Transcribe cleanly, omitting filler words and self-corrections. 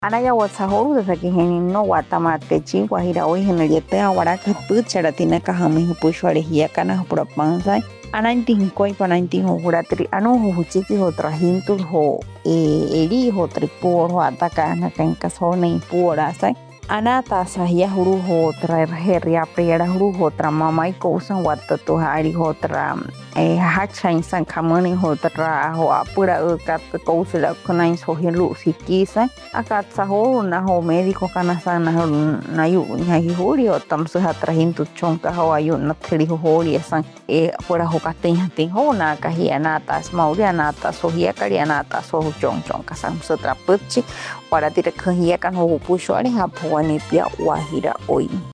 Anaya WhatsApp desde que no guatamate guajira hoy en el yete ahora que puchara tiene cajame pucho arejía canas por panza ananti koi pananti ho juratri ano ho chiqui ho trajintu ho eri ho tripor ho ataka na kan kasone pura sai anata sahia huru ho tra herria priera huru ho tra mamai ko usan wata to hari ho tra hacha insan kamani ho tra ho apura kat ko usila kunain so hilu sikisa akat saho na ho médico kana sana na yu nya hi huri o tam su hatra hintu chonka ho ayu na thri ho hori san pura ho katin hatin ho na kahi anata smauri anata so hia kari anata so chong chong kasam sutra puchi para tira kahia kan ho pusho ari ha pwani pia wahira oi